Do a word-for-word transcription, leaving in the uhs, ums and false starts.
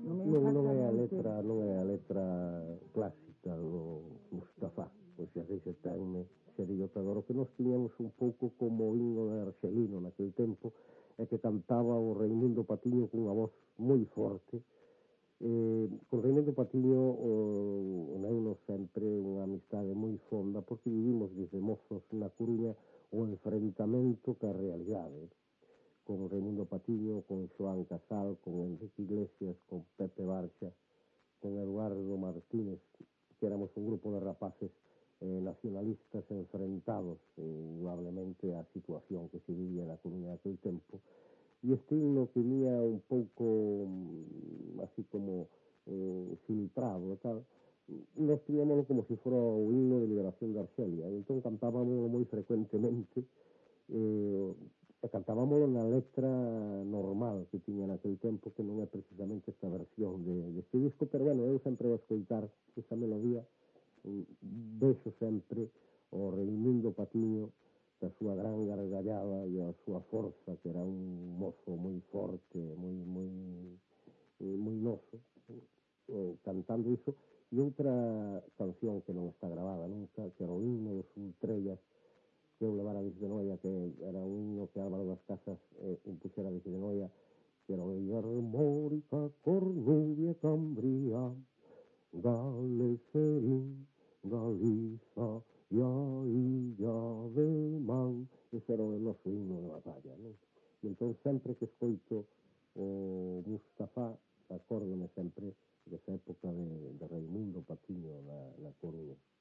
Non é Non, non é a exactamente... letra, non é a letra clásica do Mustafa, pois xa sei se tenme sería o que nós tiñamos un pouco como o himno de Arxelino naquele tempo, é que cantaba o Raimundo Patiño cunha voz moi forte. Eh, con Raimundo Patiño o, uneunos sempre unha amistade moi fonda, porque vivimos desde mozos na Coruña o enfrentamento ca realidade, con Raimundo Patiño, con Xoán Casal, con Enrique Iglesias, con Pepe Barxa, con Eduardo Martínez, que éramos un grupo de rapaces eh, nacionalistas enfrentados indudablemente á situación que se vivía na Coruña aquel tempo. E este himno que vía un pouco así como eh, filtrado e tal, nos tiñámoslo como se fora o himno de liberación de Arxelia, e entón cantábamos moi frecuentemente, eh, e cantábamoslo na letra normal que tiña naquele tempo, que non é precisamente esta versión de, deste disco, pero bueno, eu sempre vou escoitar esta melodía, vexo sempre o Raimundo Patiño da súa gran gargallada e a súa forza, que era un mozo moi forte, moi moi moi noso, eh, cantando iso. E outra canción que non está grabada nunca, que era o himno dos Ultrellas, que eu levara desde Noia, que era un himno que Álvaro das Casas eh, impuxera desde Noia, que era o Armórica, Cornubia, Cambría, Gales, Serín, Galiza e a Illa de Man. Ese era o noso himno de batalla, non? E entón sempre que escoito o Mustafa, acórdome sempre desa época de, de Raimundo Patiño na, na Coruña.